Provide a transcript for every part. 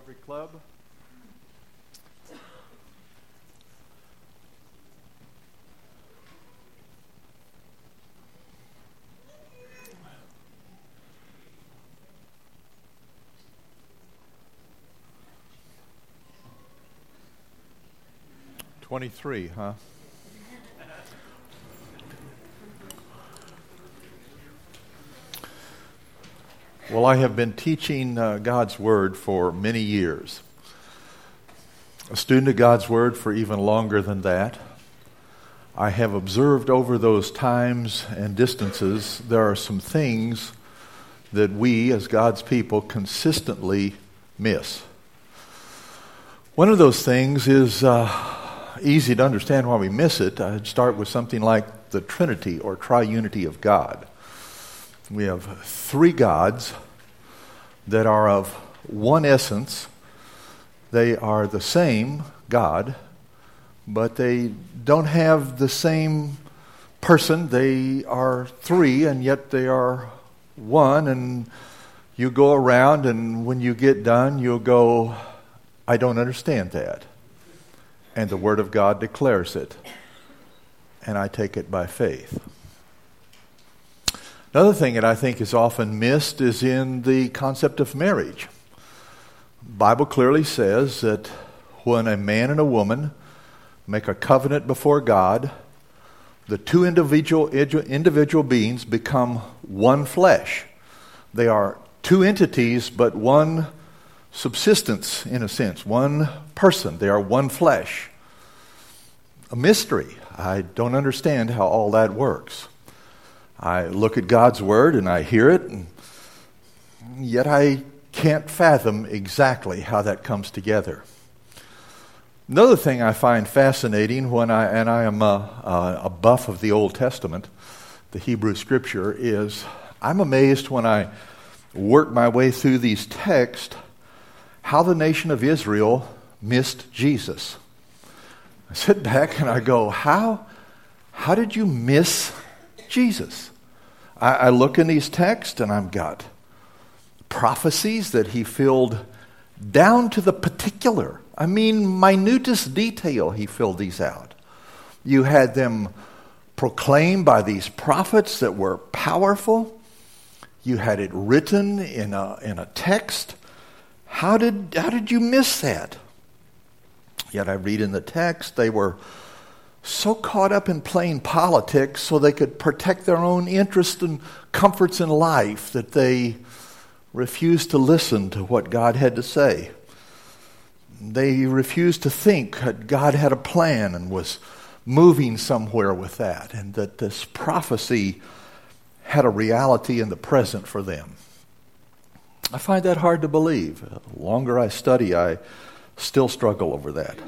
Calvary Club. '23, huh? Well, I have been teaching God's Word for many years. A student of God's Word for even longer than that. I have observed over those times and distances, there are some things that we as God's people consistently miss. One of those things is easy to understand why we miss it. I'd start with something like the Trinity or triunity of God. We have three gods that are of one essence. They are the same God, but they don't have the same person. They are three, and yet they are one. And you go around, and when you get done, you'll go, I don't understand that. And the Word of God declares it, and I take it by faith. Another thing that I think is often missed is in the concept of marriage. The Bible clearly says that when a man and a woman make a covenant before God, the two individual beings become one flesh. They are two entities, but one subsistence in a sense, one person. They are one flesh. A mystery. I don't understand how all that works. I look at God's Word and I hear it, and yet I can't fathom exactly how that comes together. Another thing I find fascinating I am a buff of the Old Testament, the Hebrew Scripture, is I'm amazed when I work my way through these texts how the nation of Israel missed Jesus. I sit back and I go, how did you miss Jesus? I look in these texts and I've got prophecies that he filled down to the particular. I mean, minutest detail he filled these out. You had them proclaimed by these prophets that were powerful. You had it written in a text. How did you miss that? Yet I read in the text they were so caught up in playing politics so they could protect their own interests and comforts in life that they refused to listen to what God had to say. They refused to think that God had a plan and was moving somewhere with that, and that this prophecy had a reality in the present for them. I find that hard to believe. The longer I study, I still struggle over that.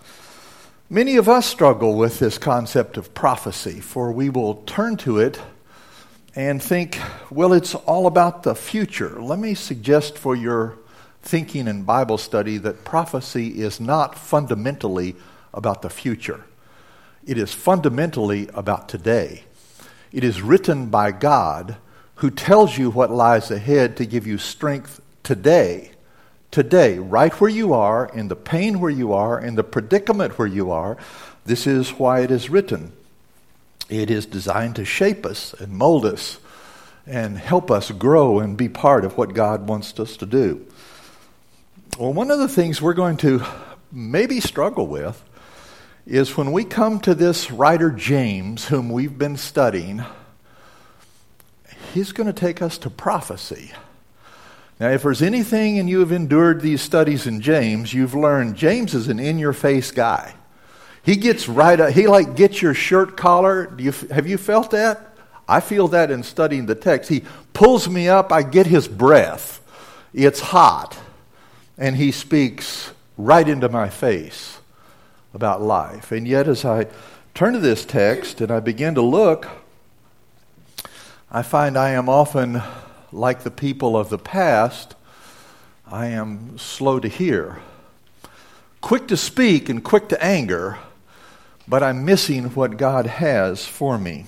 Many of us struggle with this concept of prophecy, for we will turn to it and think, well, it's all about the future. Let me suggest for your thinking and Bible study that prophecy is not fundamentally about the future. It is fundamentally about today. It is written by God, who tells you what lies ahead to give you strength today. Today, right where you are, in the pain where you are, in the predicament where you are, this is why it is written. It is designed to shape us and mold us and help us grow and be part of what God wants us to do. Well, one of the things we're going to maybe struggle with is when we come to this writer James, whom we've been studying, he's going to take us to prophecy. Now, if there's anything and you have endured these studies in James, you've learned James is an in-your-face guy. He gets right up. He gets your shirt collar. Have you felt that? I feel that in studying the text. He pulls me up. I get his breath. It's hot. And he speaks right into my face about life. And yet as I turn to this text and I begin to look, I find I am often like the people of the past. I am slow to hear, quick to speak and quick to anger, but I'm missing what God has for me.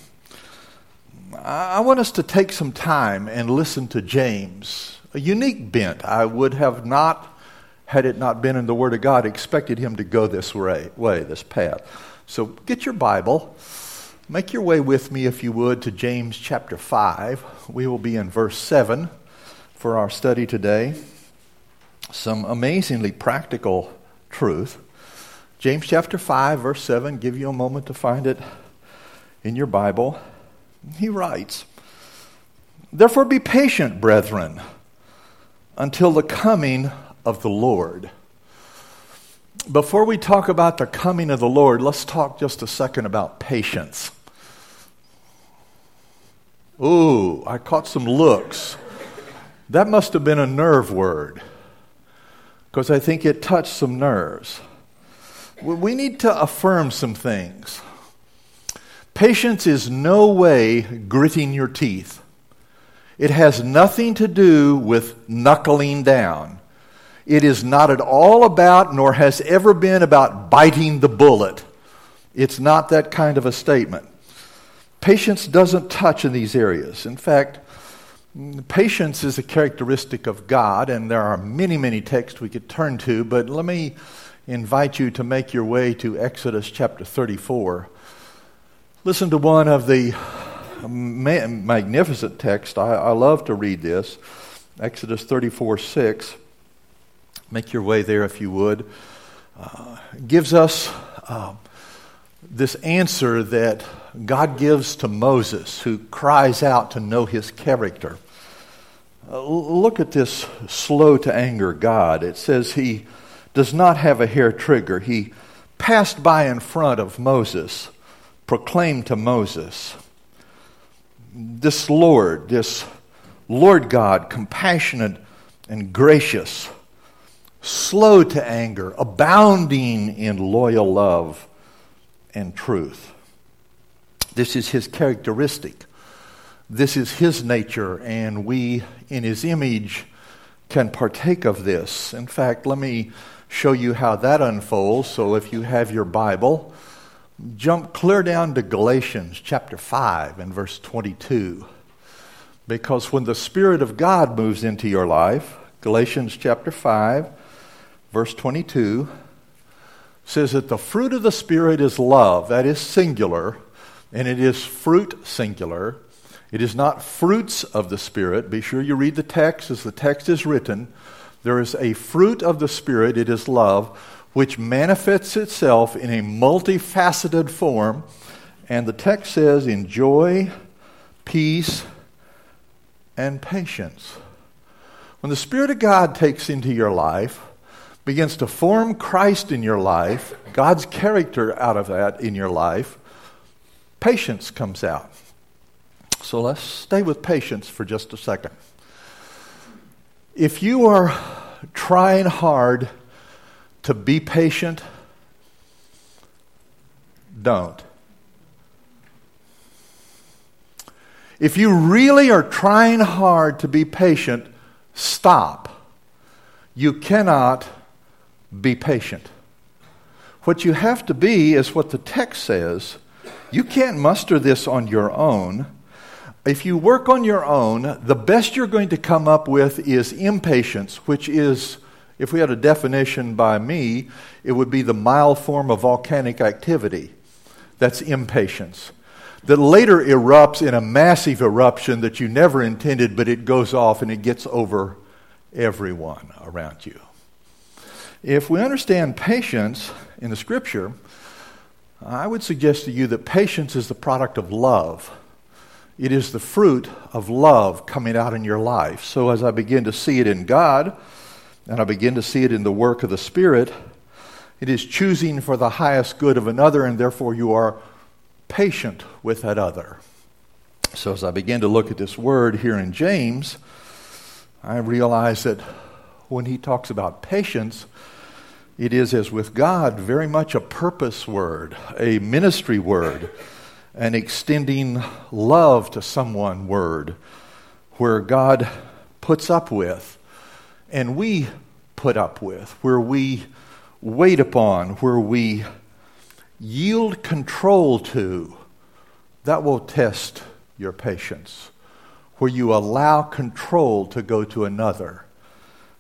I want us to take some time and listen to James, a unique bent. I would have not had it not been in the Word of God, expected him to go this way, this path. So get your Bible. Make your way with me, if you would, to James chapter 5. We will be in verse 7 for our study today. Some amazingly practical truth. James chapter 5, verse 7. Give you a moment to find it in your Bible. He writes, "Therefore be patient, brethren, until the coming of the Lord." Before we talk about the coming of the Lord, let's talk just a second about patience. Ooh, I caught some looks. That must have been a nerve word, because I think it touched some nerves. We need to affirm some things. Patience is no way gritting your teeth. It has nothing to do with knuckling down. It is not at all about, nor has ever been about, biting the bullet. It's not that kind of a statement. Patience doesn't touch in these areas. In fact, patience is a characteristic of God, and there are many, many texts we could turn to, but let me invite you to make your way to Exodus chapter 34. Listen to one of the magnificent texts. I love to read this. Exodus 34:6. Make your way there if you would. Gives us this answer that God gives to Moses, who cries out to know his character. Look at this slow to anger God. It says he does not have a hair trigger. He passed by in front of Moses, proclaimed to Moses, this Lord God, compassionate and gracious, slow to anger, abounding in loyal love and truth. This is his characteristic. This is his nature, and we, in his image, can partake of this. In fact, let me show you how that unfolds. So if you have your Bible, jump clear down to Galatians chapter 5 and verse 22. Because when the Spirit of God moves into your life, Galatians chapter 5, verse 22, says that the fruit of the Spirit is love. That is singular. And it is fruit singular. It is not fruits of the Spirit. Be sure you read the text as the text is written. There is a fruit of the Spirit, it is love, which manifests itself in a multifaceted form. And the text says in joy, peace, and patience. When the Spirit of God takes into your life, begins to form Christ in your life, God's character out of that in your life, patience comes out. So let's stay with patience for just a second. If you are trying hard to be patient, don't. If you really are trying hard to be patient, stop. You cannot be patient. What you have to be is what the text says. You can't muster this on your own. If you work on your own, the best you're going to come up with is impatience, which is, if we had a definition by me, it would be the mild form of volcanic activity. That's impatience. That later erupts in a massive eruption that you never intended, but it goes off and it gets over everyone around you. If we understand patience in the Scripture, I would suggest to you that patience is the product of love. It is the fruit of love coming out in your life. So as I begin to see it in God, and I begin to see it in the work of the Spirit, it is choosing for the highest good of another, and therefore you are patient with that other. So as I begin to look at this word here in James, I realize that when he talks about patience, it is, as with God, very much a purpose word, a ministry word, an extending love to someone word, where God puts up with, and we put up with, where we wait upon, where we yield control to. That will test your patience, where you allow control to go to another.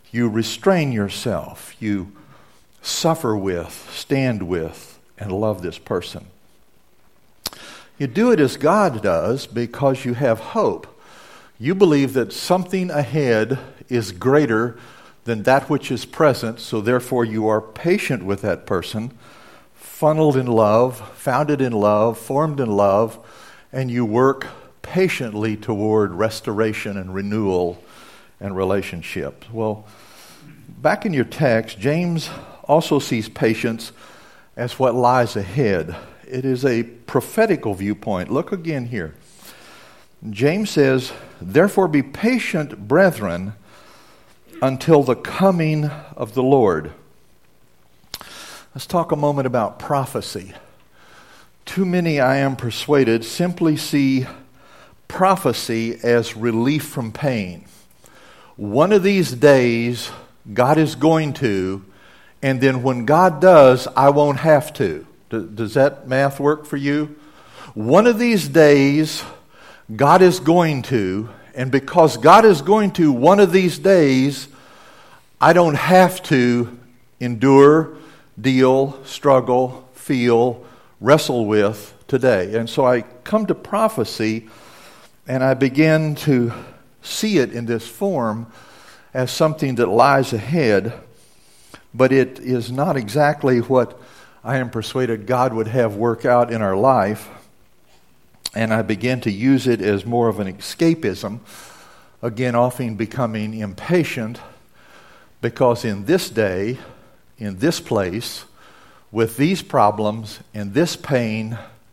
You restrain yourself. You suffer with, stand with, and love this person. You do it as God does because you have hope. You believe that something ahead is greater than that which is present, so therefore you are patient with that person, funneled in love, founded in love, formed in love, and you work patiently toward restoration and renewal and relationship. Well, back in your text, James also sees patience as what lies ahead. It is a prophetical viewpoint. Look again here. James says, "Therefore be patient, brethren, until the coming of the Lord." Let's talk a moment about prophecy. Too many, I am persuaded, simply see prophecy as relief from pain. One of these days, God is going to, and then when God does, I won't have to. Does that math work for you? One of these days, God is going to, and because God is going to one of these days, I don't have to endure, deal, struggle, feel, wrestle with today. And so I come to prophecy and I begin to see it in this form as something that lies ahead, but it is not exactly what I am persuaded God would have work out in our life. And I begin to use it as more of an escapism, again often becoming impatient, because in this day, in this place, with these problems and this pain,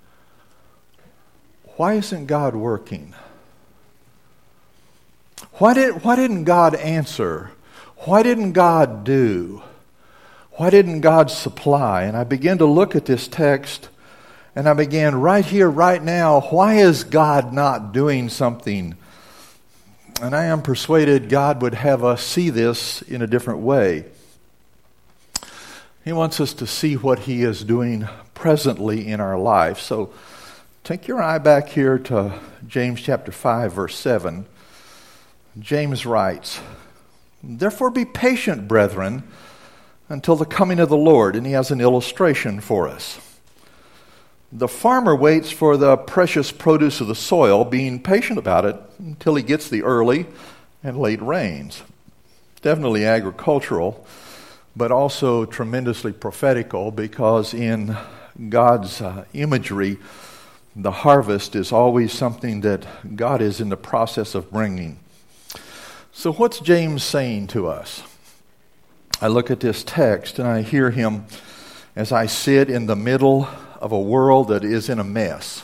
why isn't God working? Why didn't God answer? Why didn't God do? Why didn't God supply? And I began to look at this text, and I began right here, right now, why is God not doing something? And I am persuaded God would have us see this in a different way. He wants us to see what He is doing presently in our life. So take your eye back here to James chapter 5, verse 7. James writes, "Therefore be patient, brethren, until the coming of the Lord." And he has an illustration for us. "The farmer waits for the precious produce of the soil, being patient about it until he gets the early and late rains." Definitely agricultural, but also tremendously prophetical, because in God's imagery, the harvest is always something that God is in the process of bringing. So what's James saying to us? I look at this text and I hear him as I sit in the middle of a world that is in a mess.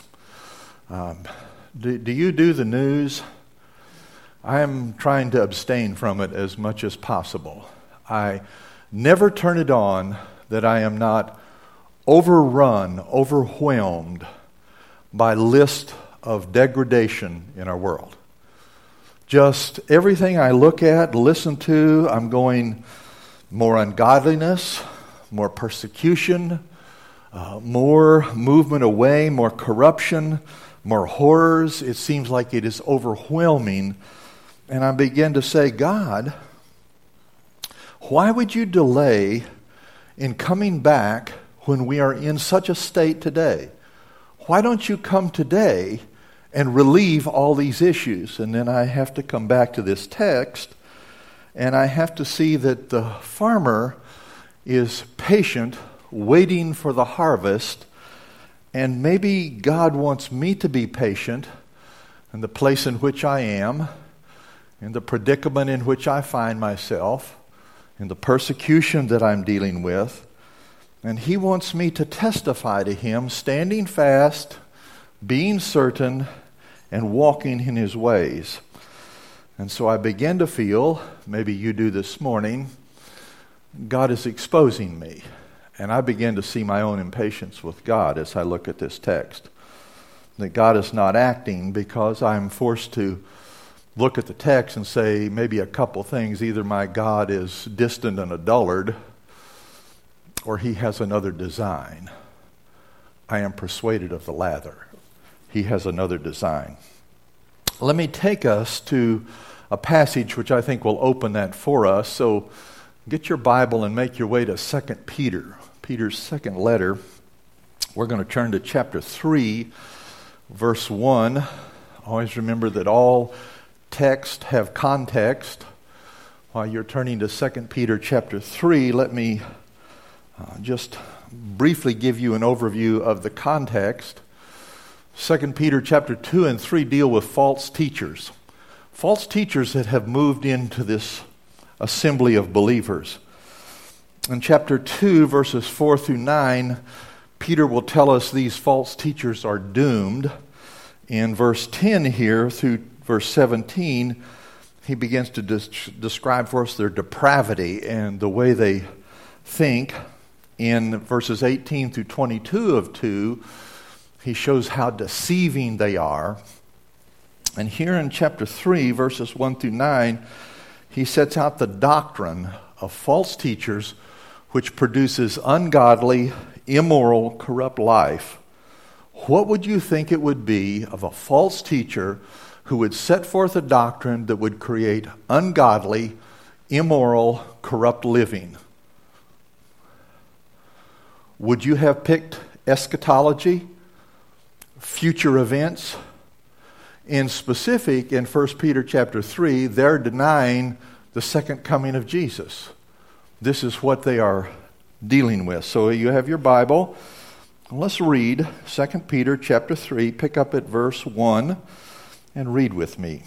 Do you do the news? I am trying to abstain from it as much as possible. I never turn it on that I am not overrun, overwhelmed by list of degradation in our world. Just everything I look at, listen to, I'm going more ungodliness, more persecution, more movement away, more corruption, more horrors. It seems like it is overwhelming. And I begin to say, God, why would you delay in coming back when we are in such a state today? Why don't you come today and relieve all these issues? And then I have to come back to this text, and I have to see that the farmer is patient, waiting for the harvest, and maybe God wants me to be patient in the place in which I am, in the predicament in which I find myself, in the persecution that I'm dealing with, and He wants me to testify to Him, standing fast, being certain, and walking in His ways. And so I begin to feel, maybe you do this morning, God is exposing me. And I begin to see my own impatience with God as I look at this text. That God is not acting because I'm forced to look at the text and say maybe a couple things. Either my God is distant and a dullard, or He has another design. I am persuaded of the latter. He has another design. Let me take us to a passage which I think will open that for us. So get your Bible and make your way to 2 Peter, Peter's second letter. We're going to turn to chapter 3, verse 1. Always remember that all texts have context. While you're turning to 2 Peter chapter 3, let me just briefly give you an overview of the context. 2 Peter chapter 2 and 3 deal with false teachers. False teachers that have moved into this assembly of believers. In chapter 2, verses 4 through 9, Peter will tell us these false teachers are doomed. In verse 10 here through verse 17, he begins to describe for us their depravity and the way they think. In verses 18 through 22 of 2, he shows how deceiving they are. And here in chapter 3, verses 1 through 9, he sets out the doctrine of false teachers which produces ungodly, immoral, corrupt life. What would you think it would be of a false teacher who would set forth a doctrine that would create ungodly, immoral, corrupt living? Would you have picked eschatology, future events? In specific, in 1 Peter chapter 3, they're denying the second coming of Jesus. This is what they are dealing with. So you have your Bible. Let's read 2 Peter chapter 3, pick up at verse 1, and read with me.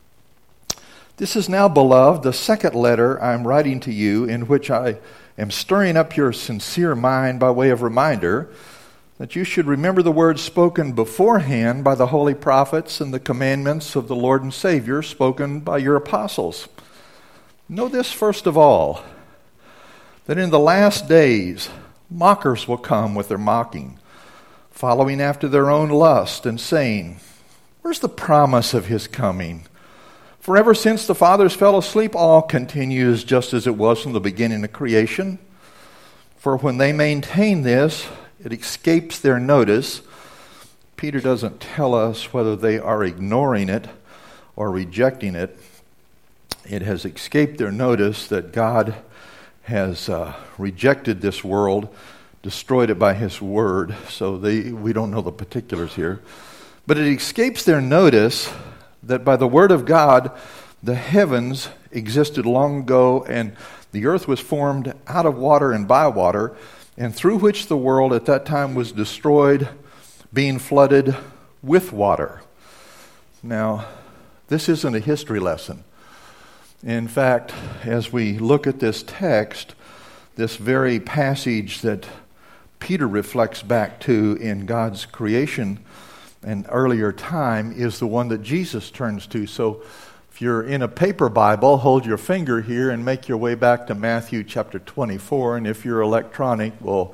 This is now, beloved, the second letter I am writing to you, in which I am stirring up your sincere mind by way of reminder, that you should remember the words spoken beforehand by the holy prophets and the commandments of the Lord and Savior spoken by your apostles. Know this first of all, that in the last days mockers will come with their mocking, following after their own lust and saying, "Where's the promise of his coming? For ever since the fathers fell asleep, all continues just as it was from the beginning of creation. For when they maintain this, it escapes their notice." Peter doesn't tell us whether they are ignoring it or rejecting it. It has escaped their notice that God has rejected this world, destroyed it by his word. So we don't know the particulars here. But it escapes their notice that by the word of God, the heavens existed long ago, and the earth was formed out of water and by water, and through which the world at that time was destroyed, being flooded with water. Now, this isn't a history lesson. In fact, as we look at this text, this very passage that Peter reflects back to in God's creation and earlier time is the one that Jesus turns to. So if you're in a paper Bible, hold your finger here and make your way back to Matthew chapter 24. And if you're electronic, we'll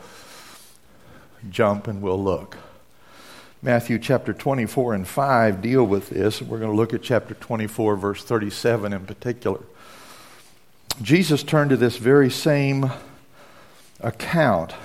jump and we'll look. Matthew chapter 24 and 5 deal with this. We're going to look at chapter 24, verse 37 in particular. Jesus turned to this very same account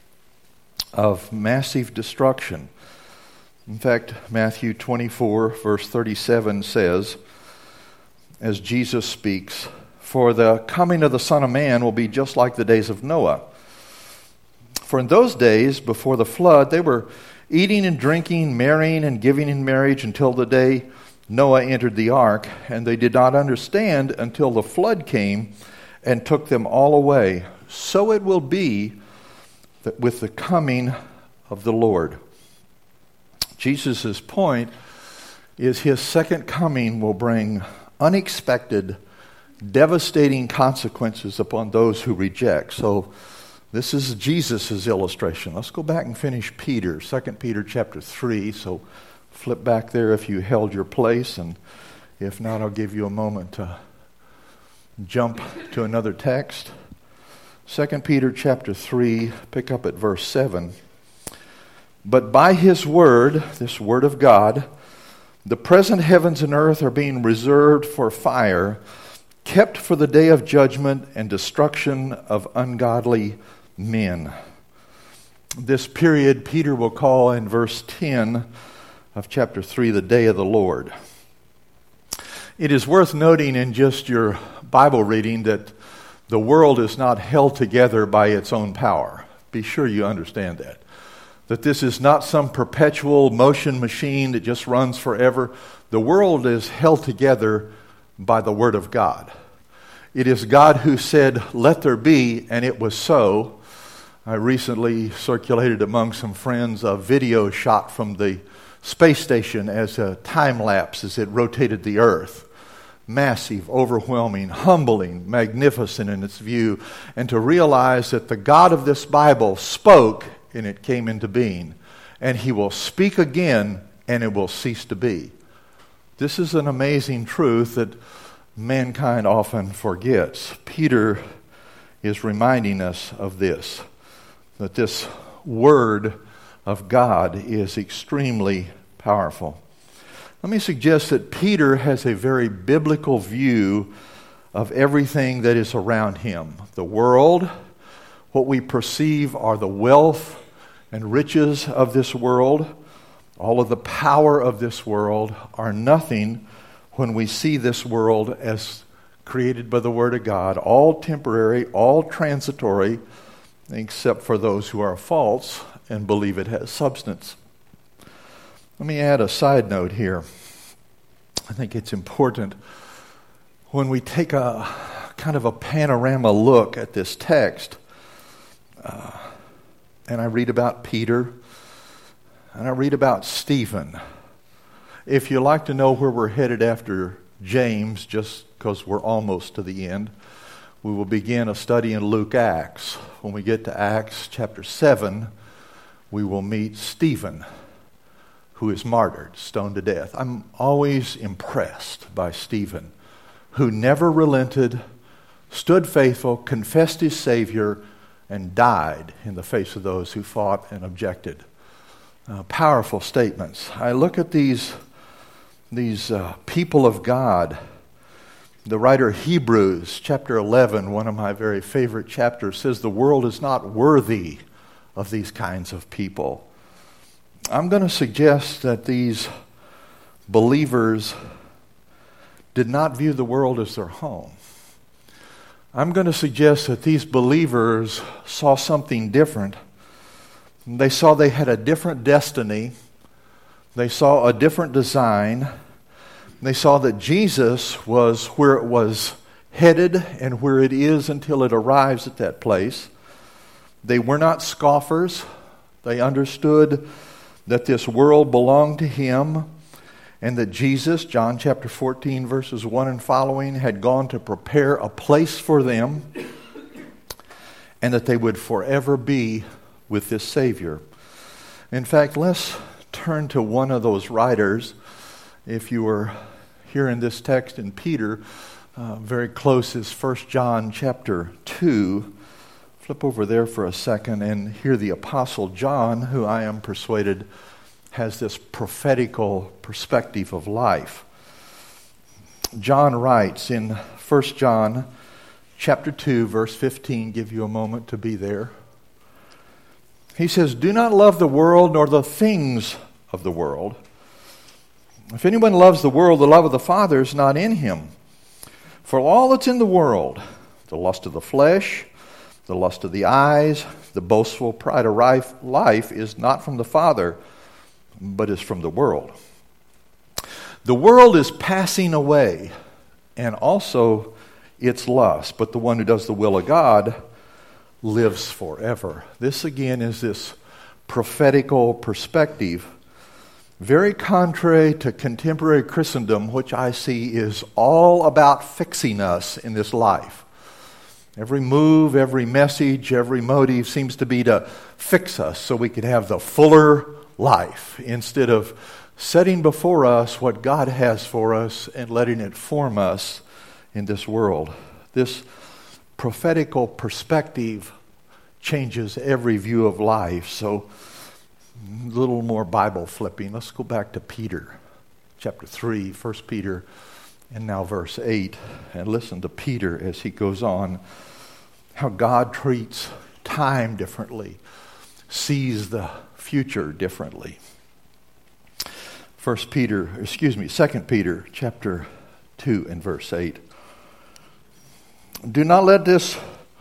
of massive destruction. In fact, Matthew 24, verse 37 says, as Jesus speaks, "For the coming of the Son of Man will be just like the days of Noah. For in those days, before the flood, they were eating and drinking, marrying and giving in marriage until the day Noah entered the ark, and they did not understand until the flood came and took them all away. So it will be that with the coming of the Lord." Jesus' point is his second coming will bring unexpected, devastating consequences upon those who reject. So this is Jesus' illustration. Let's go back and finish Peter, 2 Peter chapter 3. So flip back there if you held your place, and if not, I'll give you a moment to jump to another text. 2 Peter chapter 3, pick up at verse 7. "But by his word," this word of God, "the present heavens and earth are being reserved for fire, kept for the day of judgment and destruction of ungodly men." This period Peter will call in verse 10 of chapter 3 the day of the Lord. It is worth noting in just your Bible reading that the world is not held together by its own power. Be sure you understand that. That this is not some perpetual motion machine that just runs forever. The world is held together by the Word of God. It is God who said, "Let there be," and it was so. I recently circulated among some friends a video shot from the space station as a time lapse as it rotated the Earth. Massive, overwhelming, humbling, magnificent in its view. And to realize that the God of this Bible spoke and it came into being. And He will speak again and it will cease to be. This is an amazing truth that mankind often forgets. Peter is reminding us of this, that this Word of God is extremely powerful. Let me suggest that Peter has a very biblical view of everything that is around him. The world, what we perceive are the wealth and riches of this world, all of the power of this world are nothing when we see this world as created by the Word of God, all temporary, all transitory, except for those who are false and believe it has substance. Let me add a side note here. I think it's important when we take a kind of a panorama look at this text, and I read about Peter, and I read about Stephen. If you like to know where we're headed after James, just because we're almost to the end, we will begin a study in Luke Acts. When we get to Acts chapter 7, we will meet Stephen, who is martyred, stoned to death. I'm always impressed by Stephen, who never relented, stood faithful, confessed his Savior, and died in the face of those who fought and objected. Powerful statements. I look at these people of God. The writer of Hebrews, chapter 11, one of my very favorite chapters, says the world is not worthy of these kinds of people. I'm going to suggest that these believers did not view the world as their home. I'm going to suggest that these believers saw something different. They saw they had a different destiny. They saw a different design. They saw that Jesus was where it was headed and where it is until it arrives at that place. They were not scoffers. They understood that this world belonged to Him and that Jesus, John chapter 14, verses 1 and following, had gone to prepare a place for them and that they would forever be with this Savior. In fact, let's turn to one of those writers. If you were here in this text in Peter, very close is 1 John chapter 2. Flip over there for a second and hear the Apostle John, who I am persuaded has this prophetical perspective of life. John writes in 1 John chapter 2, verse 15, give you a moment to be there. He says, "Do not love the world nor the things of the world. If anyone loves the world, the love of the Father is not in him. For all that's in the world, the lust of the flesh, the lust of the eyes, the boastful pride of life is not from the Father, but is from the world. The world is passing away, and also its lust, but the one who does the will of God lives forever." This again is this prophetical perspective, very contrary to contemporary Christendom, which I see is all about fixing us in this life. Every move, every message, every motive seems to be to fix us so we can have the fuller life, instead of setting before us what God has for us and letting it form us in this world. This prophetical perspective changes every view of life. So, a little more Bible flipping. Let's go back to Peter, chapter 3, 1 Peter, and now verse 8. And listen to Peter as he goes on, how God treats time differently, sees the future differently. 2 Peter chapter 2 and verse 8. Do not let this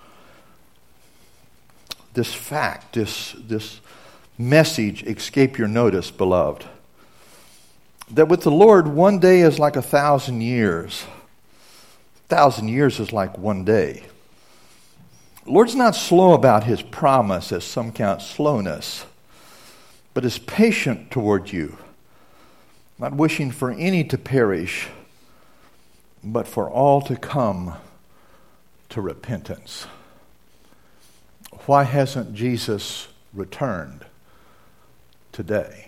fact, this message escape your notice, beloved, that with the Lord 1 day is like 1,000 years. 1,000 years is like 1 day. The Lord's not slow about His promise, as some count slowness, but is patient toward you, not wishing for any to perish, but for all to come to repentance. Why hasn't Jesus returned today?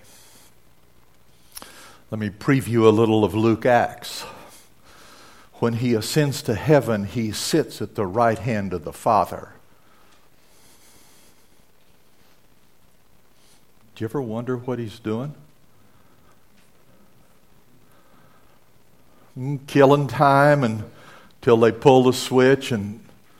Let me preview a little of Luke Acts. When He ascends to heaven, He sits at the right hand of the Father. Do you ever wonder what He's doing? Killing time until they pull the switch, and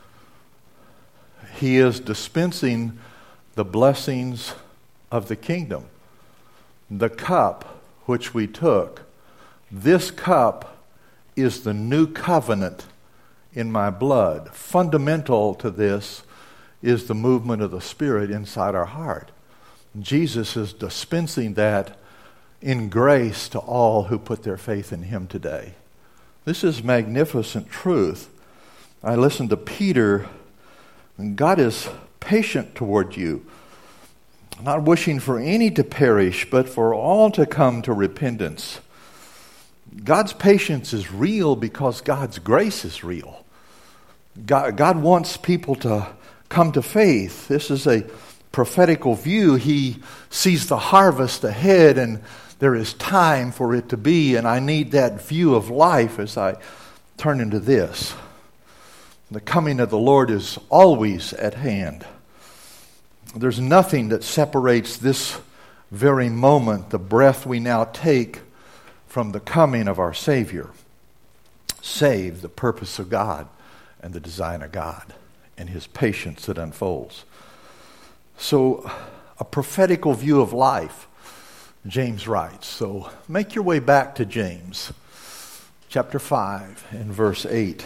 He is dispensing the blessings of the kingdom. The cup which we took, this cup is the new covenant in my blood. Fundamental to this is the movement of the Spirit inside our heart. Jesus is dispensing that in grace to all who put their faith in Him today. This is magnificent truth. I listened to Peter, and God is patient toward you, not wishing for any to perish, but for all to come to repentance. God's patience is real because God's grace is real. God wants people to come to faith. This is a prophetical view. He sees the harvest ahead, and there is time for it to be, and I need that view of life as I turn into this. The coming of the Lord is always at hand. There's nothing that separates this very moment, the breath we now take, from the coming of our Savior, save the purpose of God and the design of God and His patience that unfolds. So, a prophetical view of life, James writes. So, make your way back to James, chapter 5 and verse 8.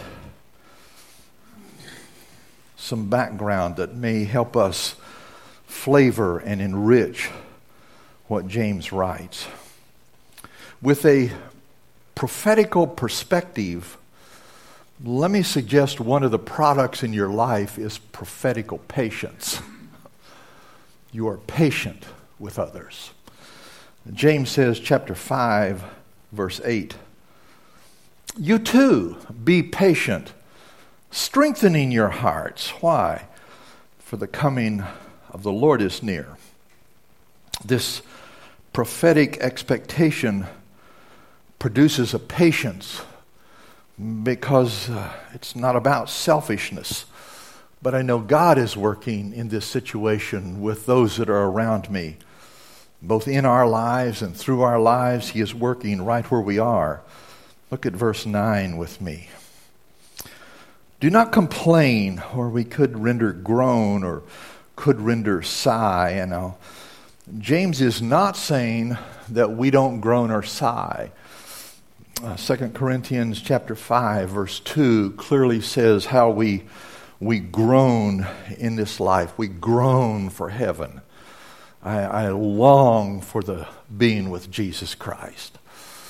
Some background that may help us flavor and enrich what James writes. With a prophetical perspective, let me suggest one of the products in your life is prophetical patience. You are patient with others. James says, chapter 5, verse 8, you too be patient, strengthening your hearts. Why? For the coming of the Lord is near. This prophetic expectation produces a patience because it's not about selfishness. But I know God is working in this situation with those that are around me. Both in our lives and through our lives, He is working right where we are. Look at verse 9 with me. Do not complain, or we could render groan, or could render sigh. And now, James is not saying that we don't groan or sigh. 2 Corinthians chapter 5, verse 2 clearly says how we groan in this life. We groan for heaven. I long for the being with Jesus Christ.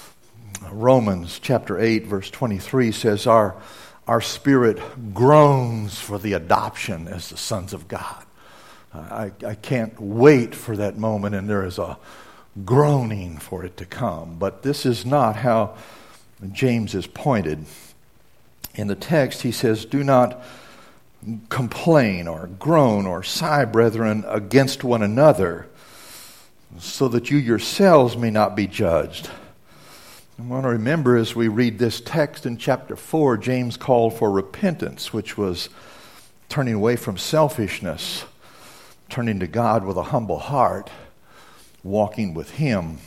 Romans chapter 8, verse 23 says our spirit groans for the adoption as the sons of God. I can't wait for that moment, and there is a groaning for it to come. But this is not how James is pointed. In the text, he says, do not complain or groan or sigh, brethren, against one another, so that you yourselves may not be judged. I want to remember as we read this text in chapter 4, James called for repentance, which was turning away from selfishness, turning to God with a humble heart, walking with Him.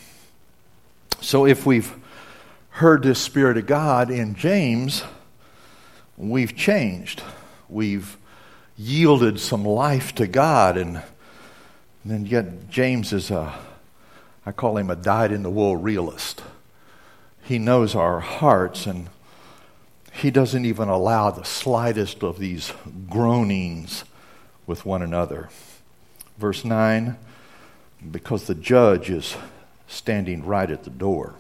So if we've heard this Spirit of God in James, we've changed. We've yielded some life to God, and then yet James is I call him a dyed-in-the-wool realist. He knows our hearts, and He doesn't even allow the slightest of these groanings with one another. Verse 9, because the judge is standing right at the door.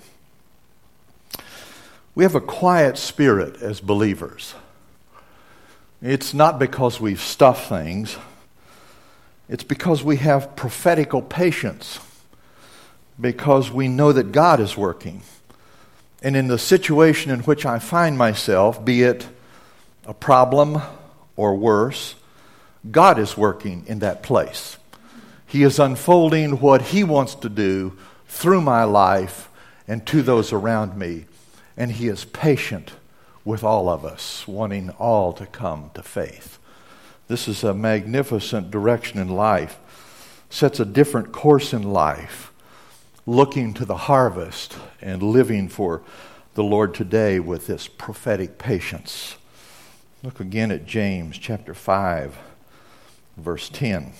We have a quiet spirit as believers. It's not because we've stuffed things. It's because we have prophetical patience. Because we know that God is working. And in the situation in which I find myself, be it a problem or worse, God is working in that place. He is unfolding what He wants to do through my life and to those around me. And He is patient with all of us, wanting all to come to faith. This is a magnificent direction in life. Sets a different course in life. Looking to the harvest and living for the Lord today with this prophetic patience. Look again at James chapter 5, verse 10.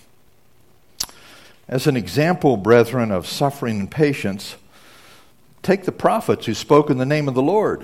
As an example, brethren, of suffering and patience, take the prophets who spoke in the name of the Lord.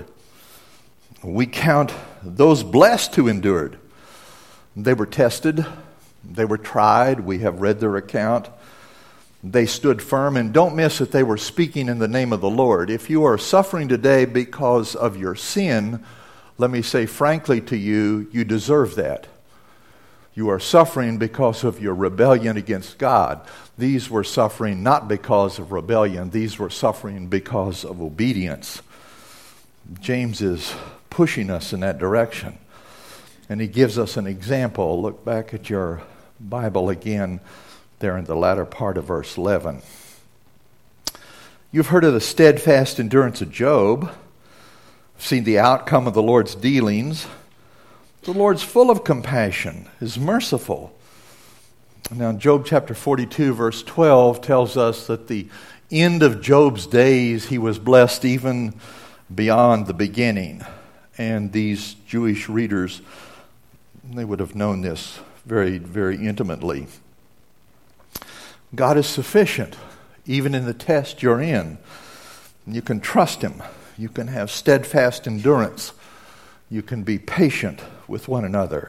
We count those blessed who endured. They were tested. They were tried. We have read their account. They stood firm, and don't miss that they were speaking in the name of the Lord. If you are suffering today because of your sin, let me say frankly to you, you deserve that. You are suffering because of your rebellion against God. These were suffering not because of rebellion. These were suffering because of obedience. James is pushing us in that direction. And he gives us an example. Look back at your Bible again there in the latter part of verse 11. You've heard of the steadfast endurance of Job, seen the outcome of the Lord's dealings. The Lord's full of compassion, is merciful. Now, Job chapter 42, verse 12 tells us that the end of Job's days, he was blessed even beyond the beginning. And these Jewish readers, they would have known this very, very intimately. God is sufficient, even in the test you're in. You can trust Him. You can have steadfast endurance. You can be patient with one another.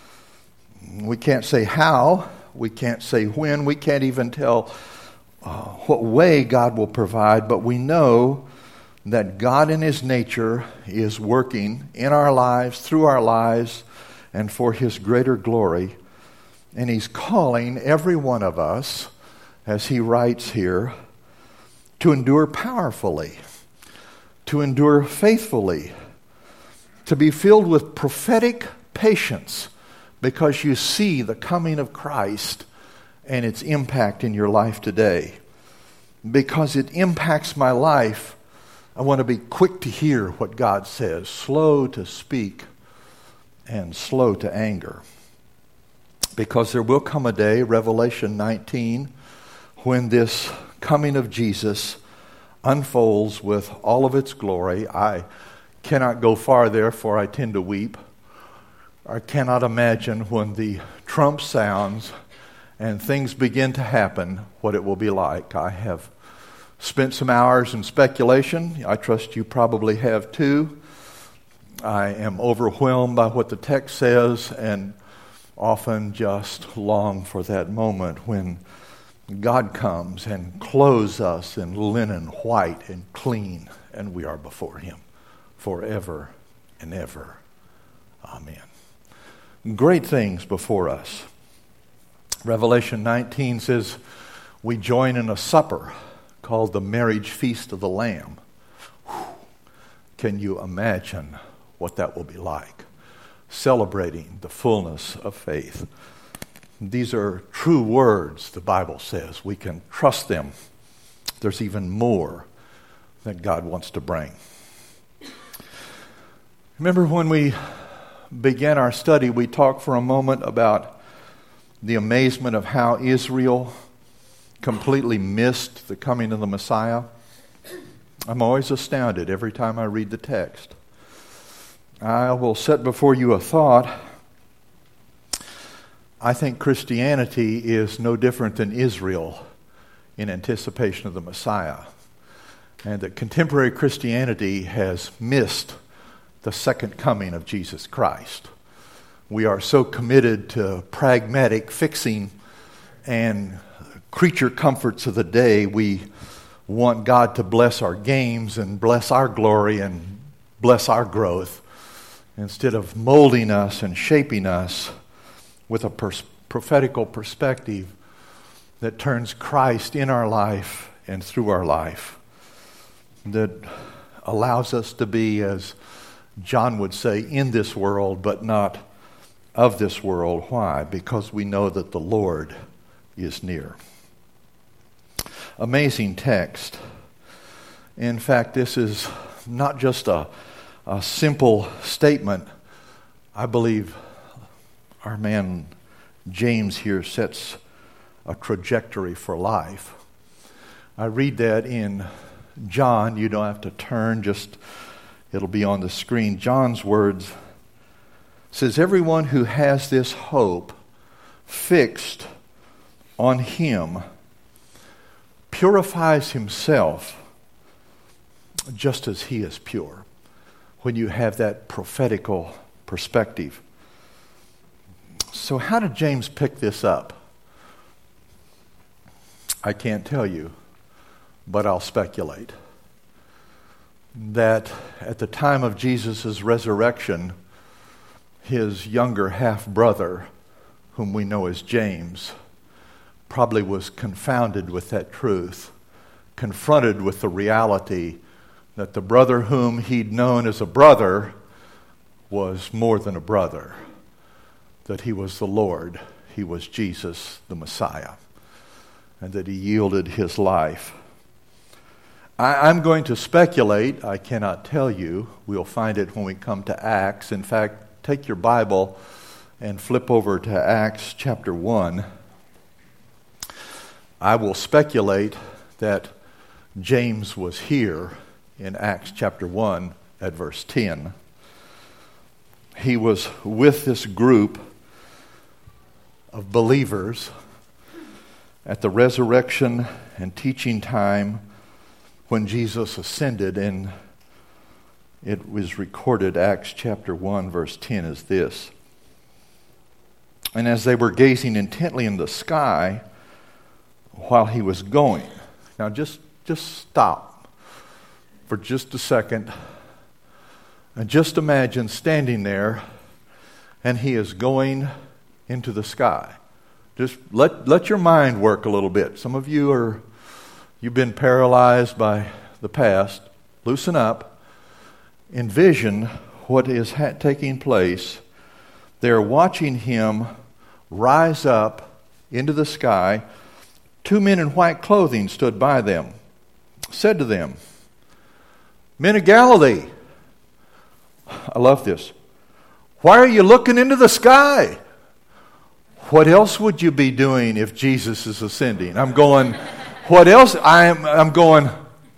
We can't say how. We can't say when. We can't even tell what way God will provide. But we know that God in His nature is working in our lives, through our lives, and for His greater glory. And He's calling every one of us, as he writes here, to endure powerfully, to endure faithfully, to be filled with prophetic patience because you see the coming of Christ and its impact in your life today. Because it impacts my life, I want to be quick to hear what God says, slow to speak, and slow to anger. Because there will come a day, Revelation 19, when this coming of Jesus unfolds with all of its glory. I cannot go far there, for I tend to weep. I cannot imagine when the trump sounds and things begin to happen, what it will be like. I have spent some hours in speculation. I trust you probably have too. I am overwhelmed by what the text says and often just long for that moment when God comes and clothes us in linen white and clean, and we are before Him forever and ever. Amen. Great things before us. Revelation 19 says we join in a supper called the marriage feast of the Lamb. Whew. Can you imagine what that will be like? Celebrating the fullness of faith. These are true words, the Bible says. We can trust them. There's even more that God wants to bring. Remember when we began our study, we talked for a moment about the amazement of how Israel completely missed the coming of the Messiah. I'm always astounded every time I read the text. I will set before you a thought. I think Christianity is no different than Israel in anticipation of the Messiah. And that contemporary Christianity has missed the second coming of Jesus Christ. We are so committed to pragmatic fixing and creature comforts of the day. We want God to bless our games and bless our glory and bless our growth instead of molding us and shaping us with a prophetical perspective that turns Christ in our life and through our life, that allows us to be, as John would say, in this world but not of this world. Why? Because we know that the Lord is near. Amazing text. In fact, this is not just a simple statement. I believe our man James here sets a trajectory for life. I read that in John. You don't have to turn, just it'll be on the screen. John's words says, everyone who has this hope fixed on him purifies himself just as he is pure. When you have that prophetical perspective. So how did James pick this up? I can't tell you, but I'll speculate. That at the time of Jesus' resurrection, his younger half-brother, whom we know as James, probably was confounded with that truth, confronted with the reality that the brother whom he'd known as a brother was more than a brother, that he was the Lord, he was Jesus, the Messiah, and that he yielded his life. I'm going to speculate. I cannot tell you. We'll find it when we come to Acts. In fact, take your Bible and flip over to Acts chapter 1. I will speculate that James was here in Acts chapter 1 at verse 10. He was with this group of believers at the resurrection and teaching time when Jesus ascended, and it was recorded, Acts chapter 1 verse 10 is this. And as they were gazing intently in the sky while he was going. Now just stop for just a second and just imagine standing there and he is going into the sky. Just let your mind work a little bit. Some of you you've been paralyzed by the past. Loosen up. Envision what is taking place. They're watching him rise up into the sky. 2 men in white clothing stood by them, said to them, "Men of Galilee," I love this, "why are you looking into the sky? What else would you be doing if Jesus is ascending?" I'm going, what else? I'm going,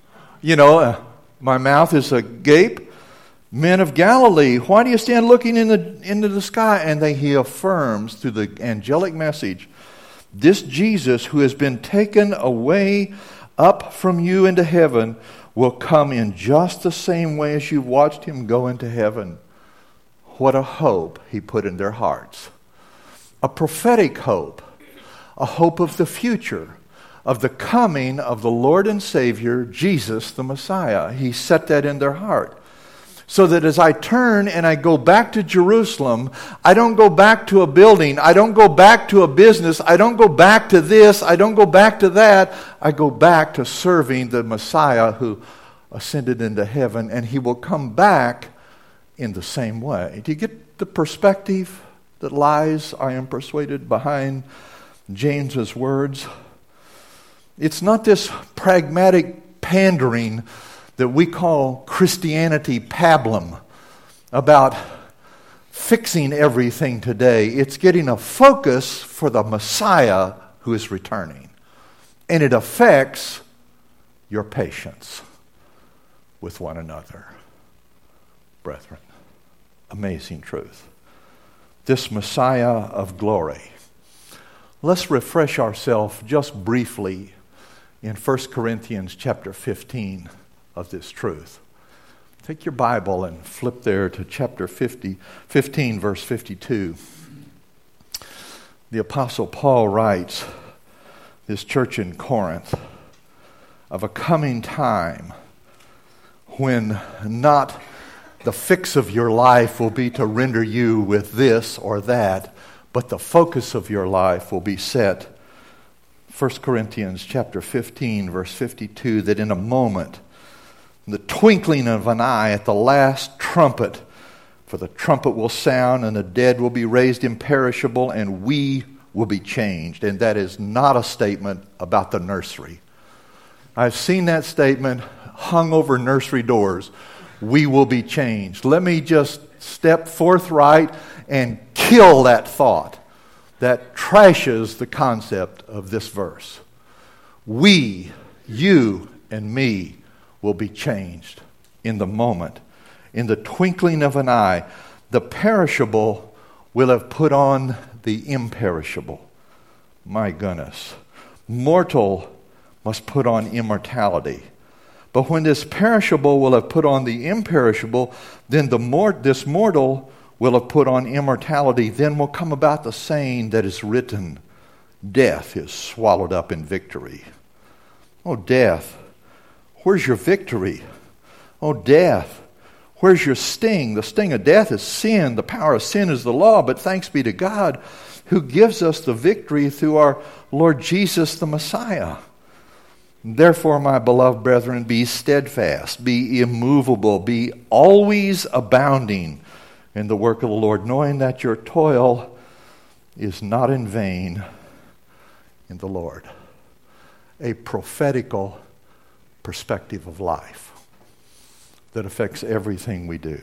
my mouth is agape. "Men of Galilee, why do you stand looking into the sky?" And he affirms through the angelic message, "This Jesus who has been taken away up from you into heaven will come in just the same way as you've watched him go into heaven." What a hope he put in their hearts. A prophetic hope. A hope of the future, of the coming of the Lord and Savior, Jesus the Messiah. He set that in their heart. So that as I turn and I go back to Jerusalem, I don't go back to a building, I don't go back to a business, I don't go back to this, I don't go back to that. I go back to serving the Messiah who ascended into heaven, and he will come back in the same way. Do you get the perspective that lies, I am persuaded, behind James's words? It's not this pragmatic pandering that we call Christianity pablum, about fixing everything today. It's getting a focus for the Messiah who is returning. And it affects your patience with one another. Brethren, amazing truth. This Messiah of glory. Let's refresh ourselves just briefly in 1 Corinthians chapter 15 of this truth. Take your Bible and flip there to chapter 15, verse 52. The Apostle Paul writes, this church in Corinth, of a coming time when not the fix of your life will be to render you with this or that, but the focus of your life will be set. 1 Corinthians chapter 15, verse 52, that in a moment, the twinkling of an eye at the last trumpet, for the trumpet will sound and the dead will be raised imperishable and we will be changed. And that is not a statement about the nursery. I've seen that statement hung over nursery doors. We will be changed. Let me just step forthright and kill that thought that trashes the concept of this verse. We, you and me, will be changed in the moment, in the twinkling of an eye. The perishable will have put on the imperishable. My goodness. Mortal must put on immortality. But when this perishable will have put on the imperishable, then this mortal will have put on immortality. Then will come about the saying that is written, death is swallowed up in victory. Oh, death, where's your victory? Oh, death, where's your sting? The sting of death is sin. The power of sin is the law. But thanks be to God who gives us the victory through our Lord Jesus the Messiah. Therefore, my beloved brethren, be steadfast, be immovable, be always abounding in the work of the Lord, knowing that your toil is not in vain in the Lord. A prophetical perspective of life that affects everything we do.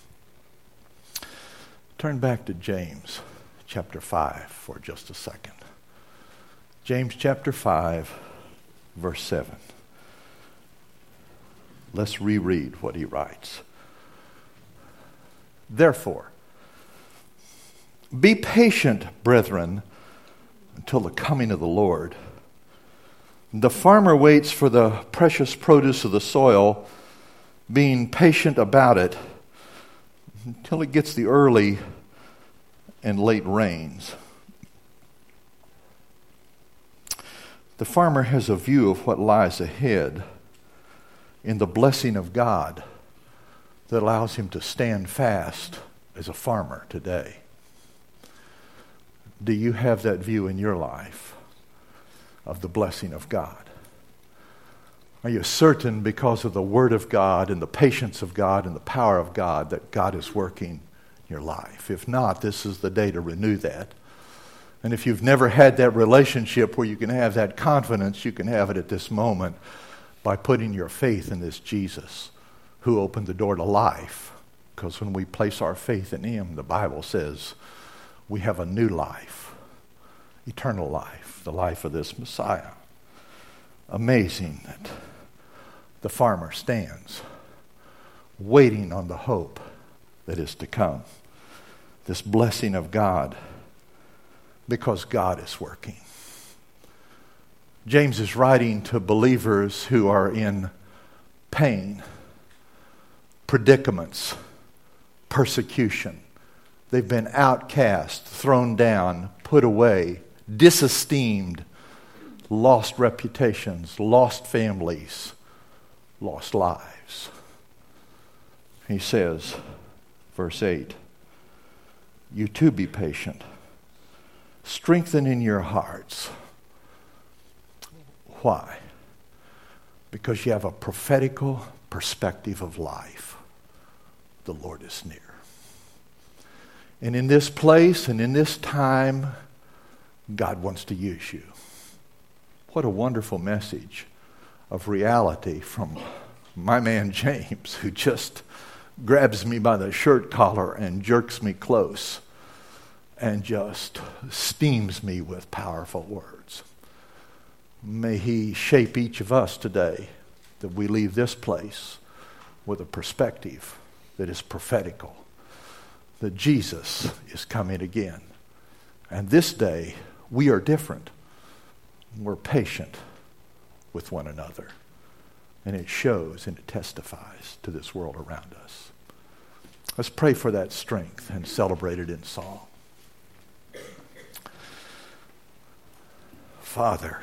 Turn back to James chapter 5 for just a second. James chapter 5, verse 7. Let's reread what he writes. Therefore, be patient, brethren, until the coming of the Lord. The farmer waits for the precious produce of the soil, being patient about it until it gets the early and late rains. The farmer has a view of what lies ahead in the blessing of God that allows him to stand fast as a farmer today. Do you have that view in your life of the blessing of God? Are you certain because of the Word of God and the patience of God and the power of God that God is working in your life? If not, this is the day to renew that. And if you've never had that relationship where you can have that confidence, you can have it at this moment by putting your faith in this Jesus who opened the door to life. Because when we place our faith in Him, the Bible says we have a new life, eternal life, the life of this Messiah. Amazing that the farmer stands waiting on the hope that is to come. This blessing of God, because God is working. James is writing to believers who are in pain, predicaments, persecution. They've been outcast, thrown down, put away, disesteemed, lost reputations, lost families, lost lives. He says, verse 8, you too be patient. Strengthen in your hearts. Why? Because you have a prophetical perspective of life. The Lord is near. And in this place and in this time, God wants to use you. What a wonderful message of reality from my man James, who just grabs me by the shirt collar and jerks me close and just steams me with powerful words. May He shape each of us today that we leave this place with a perspective that is prophetical, that Jesus is coming again. And this day, we are different. We're patient with one another. and it shows and it testifies to this world around us. Let's pray for that strength and celebrate it in song. Father,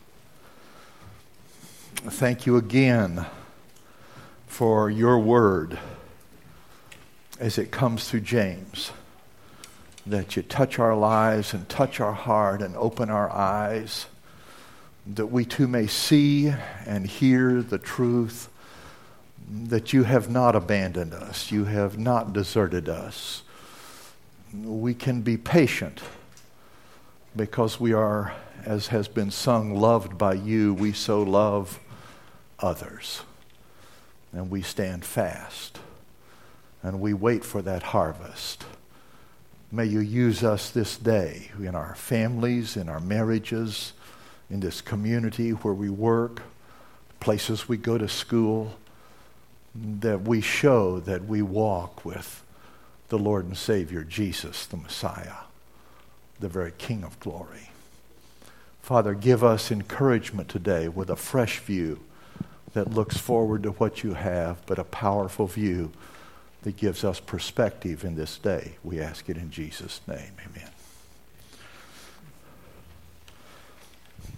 thank you again for your word as it comes through James, that you touch our lives and touch our heart and open our eyes, that we too may see and hear the truth that you have not abandoned us, you have not deserted us. We can be patient because we are, as has been sung, loved by you. We so love others. And we stand fast. And we wait for that harvest. May you use us this day in our families, in our marriages, in this community where we work, places we go to school, that we show that we walk with the Lord and Savior, Jesus, the Messiah, the very King of glory. Father, give us encouragement today with a fresh view that looks forward to what you have, but a powerful view that gives us perspective in this day. We ask it in Jesus' name. Amen.